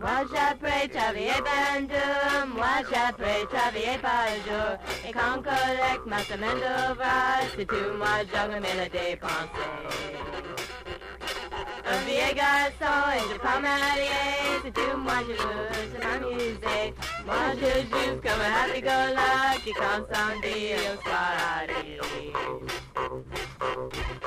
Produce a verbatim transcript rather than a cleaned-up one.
Moi j'apprends travailler par deux, moi j'apprends travailler par jour. Et quand collecte ma semaine d'ouvrage, c'est tout moi j'aurais mis le dépenser. Un vieil garçon et je prends ma mariée, c'est tout moi je veux, c'est m'amuser. Moi je joue comme un happy-go-lucky quand samedi au soir arrive.